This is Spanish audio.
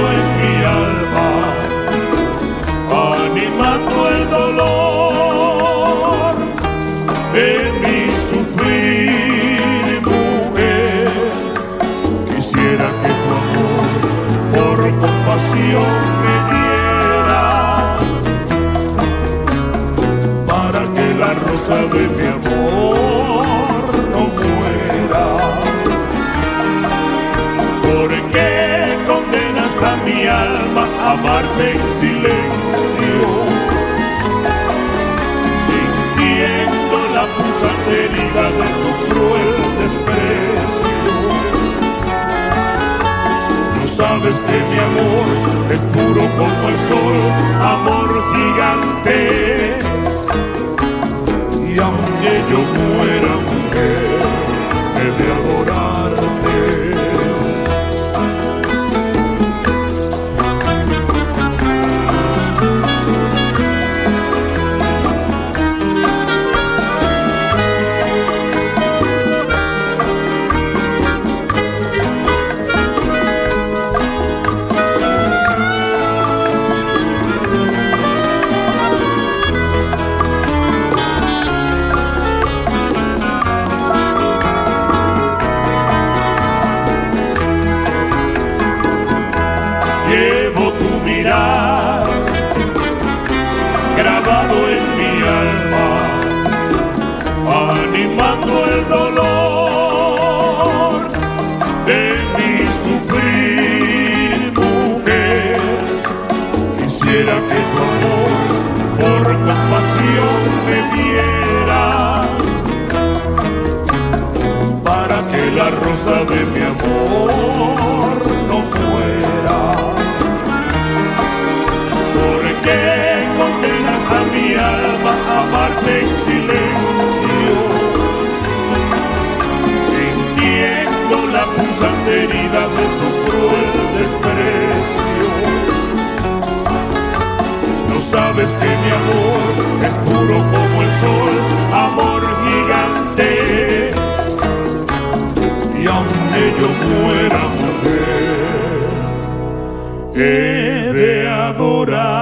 en mi alma, animando el dolor de mi sufrir, mujer. Quisiera que tu amor por compasión me diera, para que la rosa de mi amor no muera. ¿Por qué condenas a mi alma a amarte en silencio, sintiendo la punzante herida de tu cruel desprecio? No sabes que mi amor es puro como el sol, amor gigante. Y aunque yo muera, mujer, he de adorarte. Llevo tu mirar grabado en mi alma, animando el dolor de mi sufrir, mujer. Quisiera que tu amor por compasión me diera, para que la rosa de mi amor no muera. ¿Por qué condenas a mi alma a amarte en silencio, sintiendo la punzante herida de tu cruel desprecio? No sabes que mi amor es puro como el sol, amor gigante. Y aunque yo muera, mujer, he de adorar.